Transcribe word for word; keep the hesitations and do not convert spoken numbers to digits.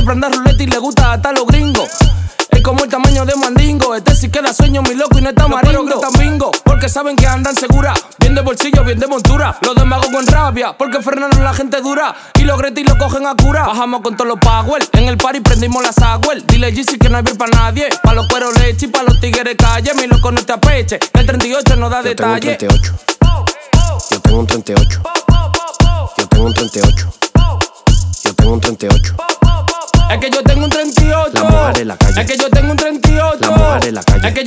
siempre anda ruleta y le gusta hasta los gringos. Es como el tamaño de Mandingo. Este sí que da sueño, mi loco, y no está marindo. No están bingo, porque saben que andan segura. Bien de bolsillo, bien de montura. Los demás con rabia, porque frenaron la gente dura. Y los gretis lo cogen a cura. Bajamos con todos los power. En el party prendimos la Sagüel. Dile Yeezy que no hay beer para nadie. Pa' los cueros leche y pa' los tigres calle. Mi loco no te apeche, el treinta y ocho no da Yo detalle. Tengo un treinta y ocho. Yo tengo un treinta y ocho. Yo tengo un treinta y ocho. Yo tengo un treinta y ocho. Es que yo tengo un treinta y ocho. La mujer en la calle. Es que yo tengo un treinta y ocho. La mujer en la calle. Es que